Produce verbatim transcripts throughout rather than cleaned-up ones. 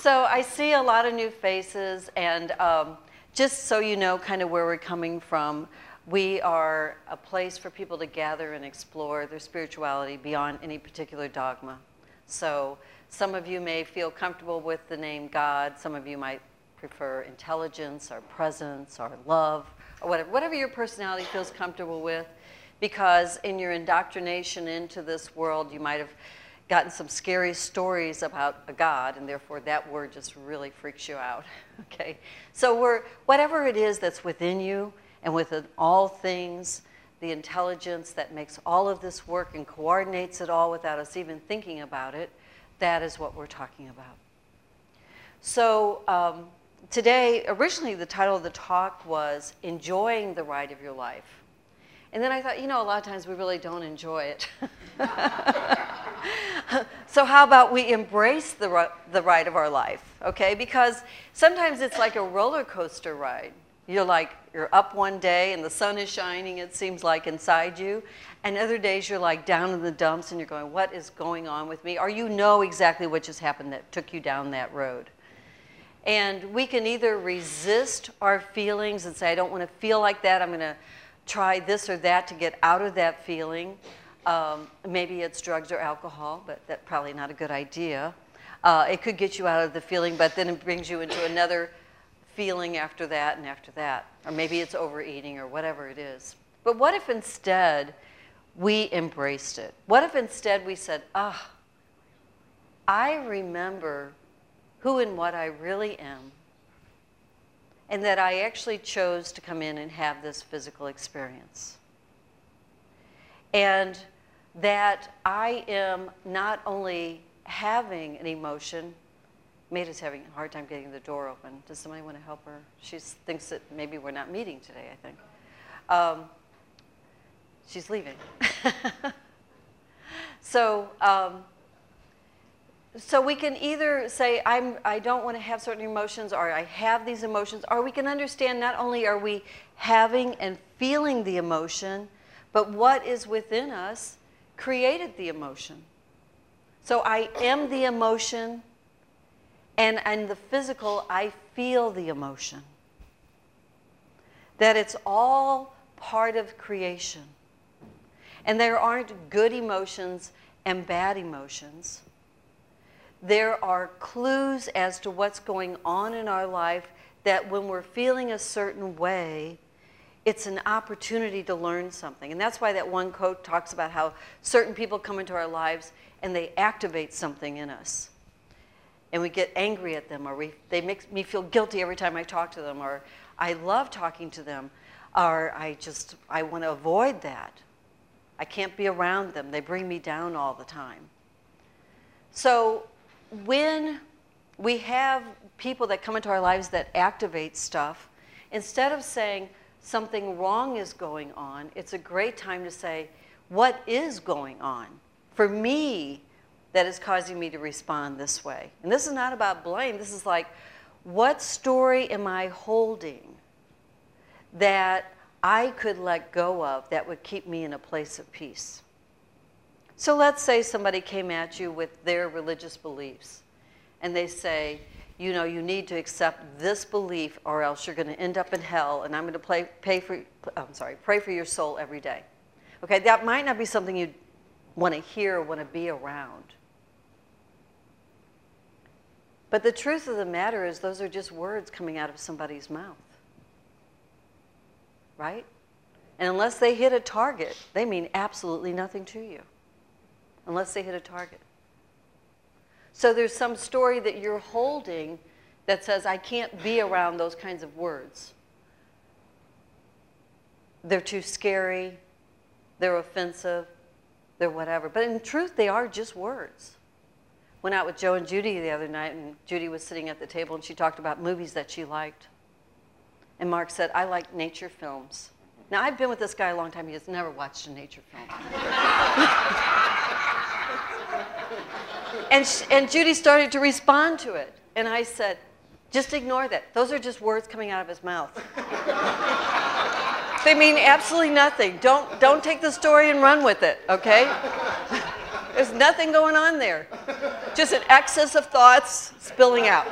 So I see a lot of new faces, and um, just so you know kind of where we're coming from, we are a place for people to gather and explore their spirituality beyond any particular dogma. So some of you may feel comfortable with the name God. Some of you might prefer intelligence or presence or love or whatever, whatever your personality feels comfortable with, because in your indoctrination into this world, you might have gotten some scary stories about a God, and therefore that word just really freaks you out. Okay, so we're whatever it is that's within you and within all things, the intelligence that makes all of this work and coordinates it all without us even thinking about it, that is what we're talking about. So um, today, originally the title of the talk was Enjoying the Ride of Your Life. And then I thought, you know, a lot of times we really don't enjoy it. So how about we embrace the, the ride of our life, okay? Because sometimes it's like a roller coaster ride. You're like, you're up one day and the sun is shining, it seems like, inside you. And other days you're like down in the dumps and you're going, what is going on with me? Or you know exactly what just happened that took you down that road. And we can either resist our feelings and say, I don't want to feel like that, I'm going to try this or that to get out of that feeling. Um, maybe it's drugs or alcohol, but that's probably not a good idea. Uh, it could get you out of the feeling, but then it brings you into another feeling after that and after that. Or maybe it's overeating or whatever it is. But what if instead we embraced it? What if instead we said, ah, I remember who and what I really am, and that I actually chose to come in and have this physical experience. And that I am not only having an emotion. Maida's having a hard time getting the door open. Does somebody want to help her? She thinks that maybe we're not meeting today, I think. Um, she's leaving. so, um, so we can either say, I'm, I don't want to have certain emotions, or I have these emotions, or we can understand not only are we having and feeling the emotion, but what is within us created the emotion. So I am the emotion, and in the physical, I feel the emotion. That it's all part of creation. And there aren't good emotions and bad emotions. There are clues as to what's going on in our life that when we're feeling a certain way, it's an opportunity to learn something. And that's why that one quote talks about how certain people come into our lives and they activate something in us. And we get angry at them, or we, they make me feel guilty every time I talk to them, or I love talking to them, or I just, I want to avoid that. I can't be around them. They bring me down all the time. So when we have people that come into our lives that activate stuff, instead of saying something wrong is going on, it's a great time to say, what is going on for me that is causing me to respond this way? And this is not about blame. This is like, what story am I holding that I could let go of that would keep me in a place of peace? So let's say somebody came at you with their religious beliefs, and they say, you know, you need to accept this belief or else you're going to end up in hell, and I'm going to play, pay for, I'm sorry, pray for your soul every day. Okay, that might not be something you want to hear or want to be around. But the truth of the matter is those are just words coming out of somebody's mouth. Right? And unless they hit a target, they mean absolutely nothing to you. Unless they hit a target. So there's some story that you're holding that says, I can't be around those kinds of words. They're too scary, they're offensive, they're whatever. But in truth, they are just words. Went out with Joe and Judy the other night, and Judy was sitting at the table, and she talked about movies that she liked. And Mark said, I like nature films. Now, I've been with this guy a long time. He has never watched a nature film. and, sh and Judy started to respond to it. And I said, just ignore that. Those are just words coming out of his mouth. They mean absolutely nothing. Don't, don't take the story and run with it, okay? There's nothing going on there. Just an excess of thoughts spilling out.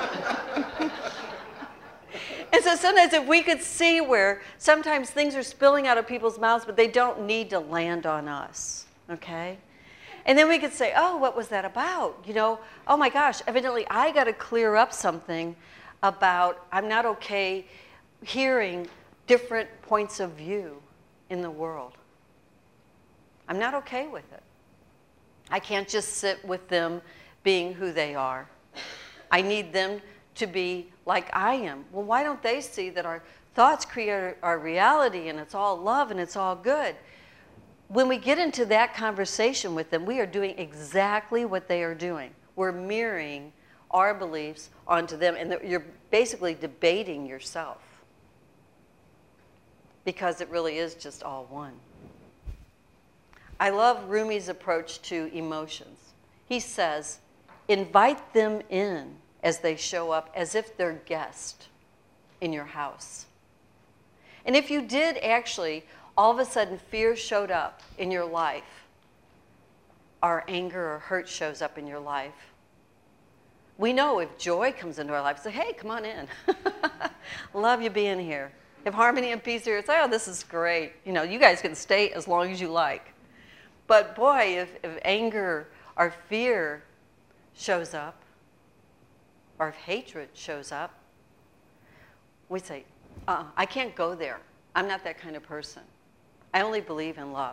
And so sometimes if we could see where sometimes things are spilling out of people's mouths, but they don't need to land on us, okay? And then we could say, oh, what was that about? You know, oh my gosh, evidently I got to clear up something about I'm not okay hearing different points of view in the world. I'm not okay with it. I can't just sit with them being who they are. I need them to be like I am. Well, why don't they see that our thoughts create our reality and it's all love and it's all good? When we get into that conversation with them, we are doing exactly what they are doing. We're mirroring our beliefs onto them, and you're basically debating yourself because it really is just all one. I love Rumi's approach to emotions. He says, invite them in as they show up as if they're guests in your house. And if you did actually, all of a sudden fear showed up in your life, or anger or hurt shows up in your life, we know if joy comes into our life, say, hey, come on in. Love you being here. If harmony and peace are here, it's like, oh, this is great. You know, you guys can stay as long as you like. But boy, if, if anger or fear shows up, or if hatred shows up, we say, uh-uh, I can't go there. I'm not that kind of person. I only believe in love.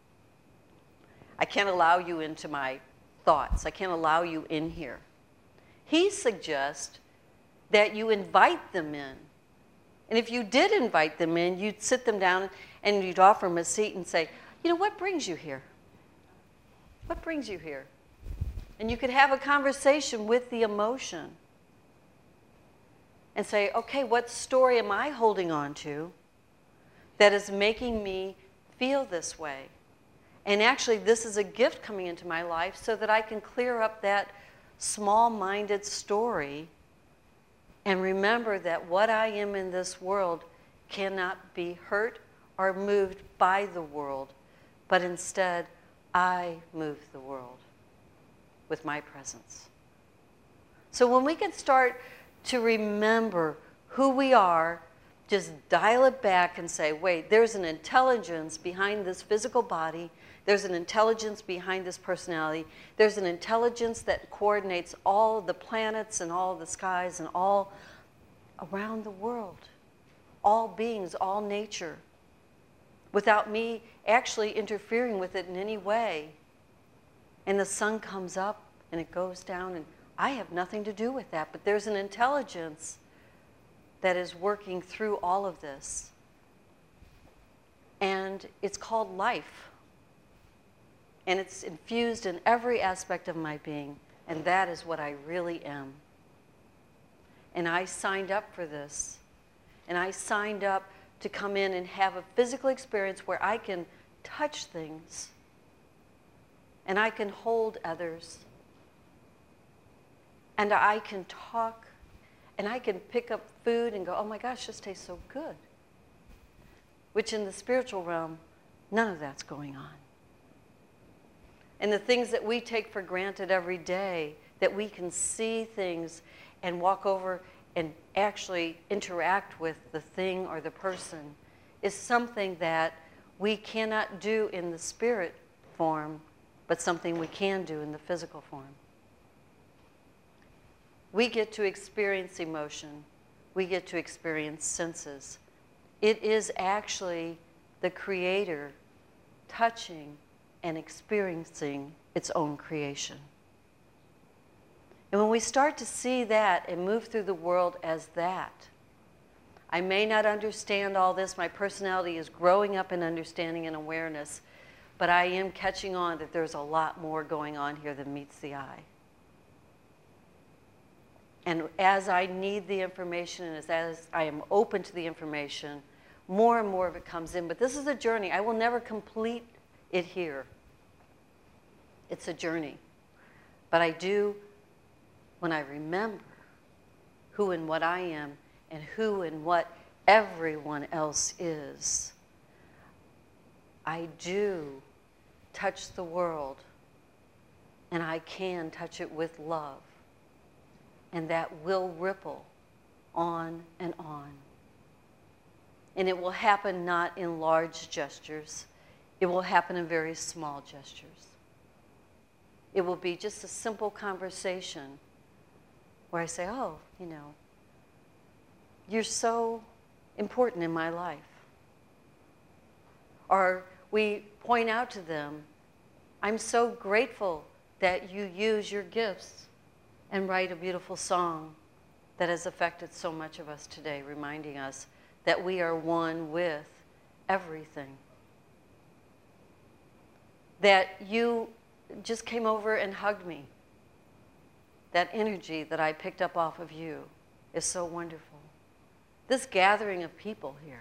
I can't allow you into my thoughts. I can't allow you in here. He suggests that you invite them in. And if you did invite them in, you'd sit them down and you'd offer them a seat and say, you know, what brings you here? What brings you here? And you could have a conversation with the emotion and say, okay, what story am I holding on to that is making me feel this way? And actually, this is a gift coming into my life so that I can clear up that small-minded story and remember that what I am in this world cannot be hurt or moved by the world, but instead, I move the world with my presence. So when we can start to remember who we are, just dial it back and say, wait, there's an intelligence behind this physical body. There's an intelligence behind this personality. There's an intelligence that coordinates all the planets and all the skies and all around the world. All beings, all nature. Without me actually interfering with it in any way. And the sun comes up and it goes down and I have nothing to do with that. But there's an intelligence that is working through all of this. And it's called life. And it's infused in every aspect of my being. And that is what I really am. And I signed up for this. And I signed up to come in and have a physical experience where I can touch things. And I can hold others. And I can talk. And I can pick up food and go, oh my gosh, this tastes so good. Which in the spiritual realm, none of that's going on. And the things that we take for granted every day, that we can see things and walk over and actually interact with the thing or the person, is something that we cannot do in the spirit form, but something we can do in the physical form. We get to experience emotion. We get to experience senses. It is actually the Creator touching and experiencing its own creation. And when we start to see that and move through the world as that, I may not understand all this. My personality is growing up in understanding and awareness, but I am catching on that there's a lot more going on here than meets the eye. And as I need the information and as, as I am open to the information, more and more of it comes in. But this is a journey. I will never complete it here. It's a journey. But I do, when I remember who and what I am and who and what everyone else is, I do touch the world and I can touch it with love. And that will ripple on and on. And it will happen not in large gestures. It will happen in very small gestures. It will be just a simple conversation where I say, oh, you know, you're so important in my life. Or we point out to them, I'm so grateful that you use your gifts and write a beautiful song that has affected so much of us today, reminding us that we are one with everything. That you just came over and hugged me. That energy that I picked up off of you is so wonderful. This gathering of people here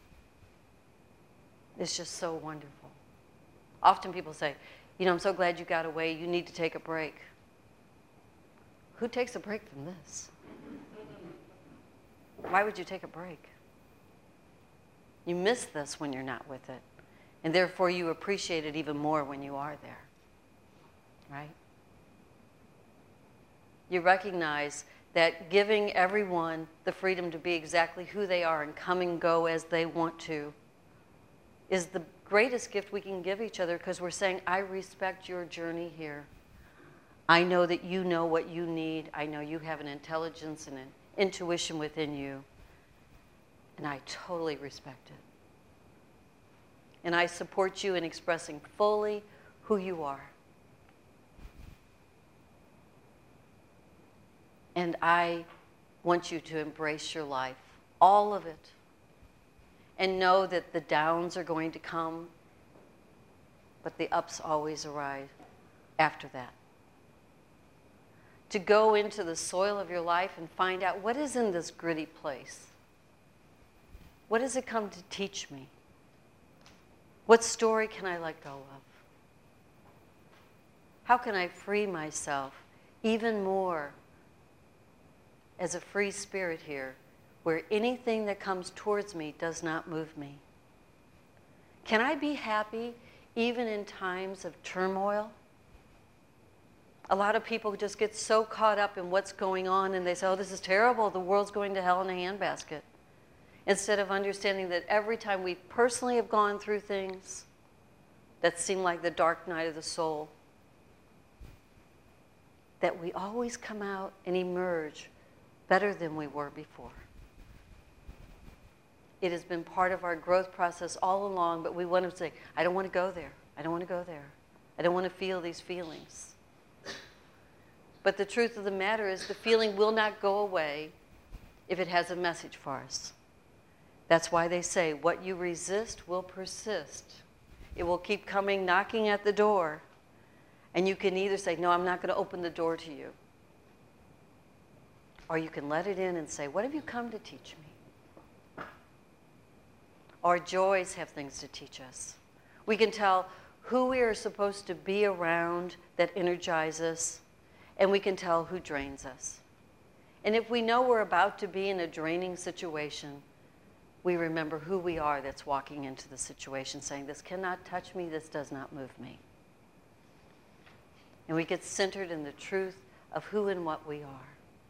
is just so wonderful. Often people say, you know, I'm so glad you got away, you need to take a break. Who takes a break from this? Why would you take a break? You miss this when you're not with it. And therefore you appreciate it even more when you are there. Right? You recognize that giving everyone the freedom to be exactly who they are and come and go as they want to is the greatest gift we can give each other, because we're saying, I respect your journey here. I know that you know what you need. I know you have an intelligence and an intuition within you. And I totally respect it. And I support you in expressing fully who you are. And I want you to embrace your life, all of it. And know that the downs are going to come, but the ups always arrive after that. To go into the soil of your life and find out what is in this gritty place. What does it come to teach me? What story can I let go of? How can I free myself even more as a free spirit here, where anything that comes towards me does not move me? Can I be happy even in times of turmoil? A lot of people just get so caught up in what's going on and they say, oh, this is terrible, the world's going to hell in a handbasket. Instead of understanding that every time we personally have gone through things that seem like the dark night of the soul, that we always come out and emerge better than we were before. It has been part of our growth process all along, but we want to say, I don't want to go there. I don't want to go there. I don't want to feel these feelings. But the truth of the matter is the feeling will not go away if it has a message for us. That's why they say what you resist will persist. It will keep coming, knocking at the door. And you can either say, no, I'm not going to open the door to you. Or you can let it in and say, what have you come to teach me? Our joys have things to teach us. We can tell who we are supposed to be around that energize us, and we can tell who drains us. And if we know we're about to be in a draining situation, we remember who we are that's walking into the situation, saying, this cannot touch me, this does not move me. And we get centered in the truth of who and what we are.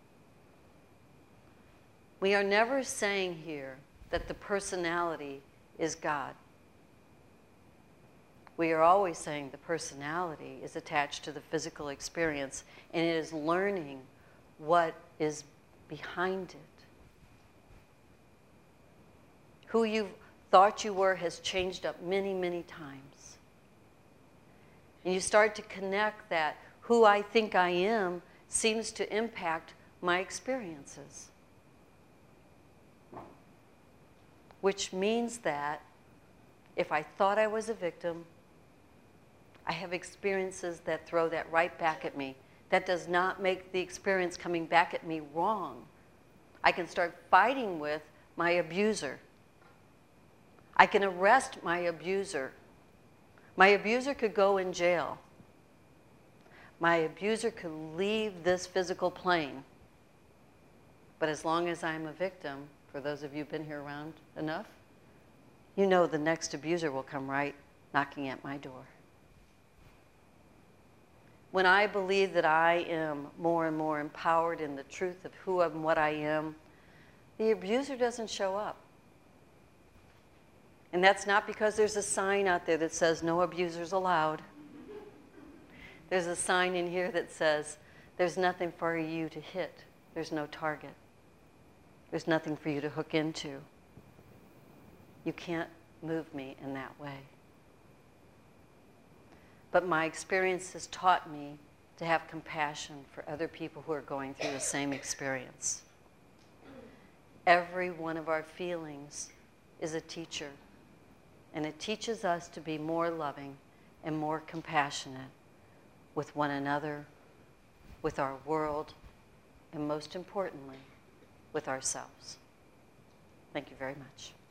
We are never saying here that the personality is God. We are always saying the personality is attached to the physical experience, and it is learning what is behind it. Who you thought you were has changed up many, many times. And you start to connect that who I think I am seems to impact my experiences. Which means that if I thought I was a victim, I have experiences that throw that right back at me. That does not make the experience coming back at me wrong. I can start fighting with my abuser. I can arrest my abuser. My abuser could go in jail. My abuser could leave this physical plane. But as long as I'm a victim, for those of you who've been here around enough, you know the next abuser will come right knocking at my door. When I believe that I am more and more empowered in the truth of who and what I am, the abuser doesn't show up. And that's not because there's a sign out there that says no abusers allowed. There's a sign in here that says there's nothing for you to hit. There's no target. There's nothing for you to hook into. You can't move me in that way. But my experience has taught me to have compassion for other people who are going through the same experience. Every one of our feelings is a teacher, and it teaches us to be more loving and more compassionate with one another, with our world, and most importantly, with ourselves. Thank you very much.